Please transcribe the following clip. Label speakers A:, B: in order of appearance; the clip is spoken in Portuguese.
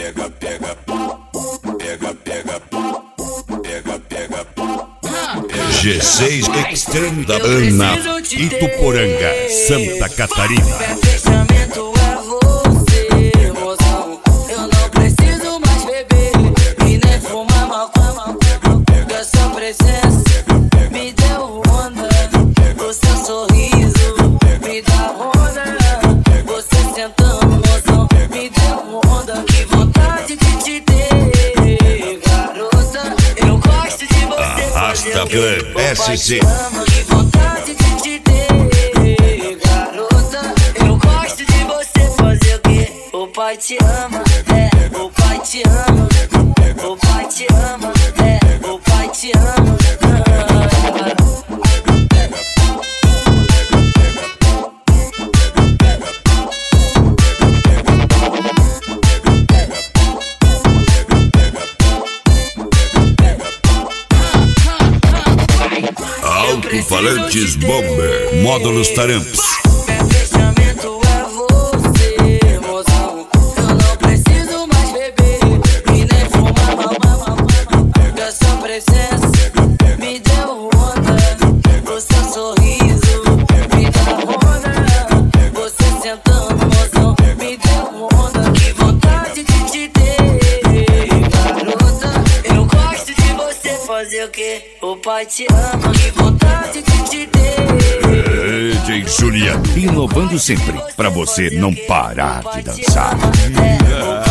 A: G6 Extreme da Ana Ituporanga, Santa Catarina.
B: Fechamento é você, mozão. Eu não preciso mais beber e nem fumar maconha. Que a sua presença me deu onda. O seu sorriso me dá onda. Você sentando, mozão, me deu onda. Que vontade de te ter, garota. Eu gosto de você.
A: Arrasta Clã SC.
B: Que vontade de te ter, garota. Eu gosto de você fazer o quê? O pai te ama, o pai te ama. O pai te ama, o pai te ama.
A: Alto-falantes Bomber, módulos Taramps.
B: Fechamento é você, mozão. Eu não preciso mais beber e nem fumar mamão. Que a sua presença me deu onda. O seu sorriso me dá onda. Você sentando, mozão, me deu onda. Que vontade de te ter, garota. Eu gosto de você fazer o quê? O pai te ama. Que vontade de te ter.
A: DJ Julia, inovando sempre, pra você não parar de dançar.
B: O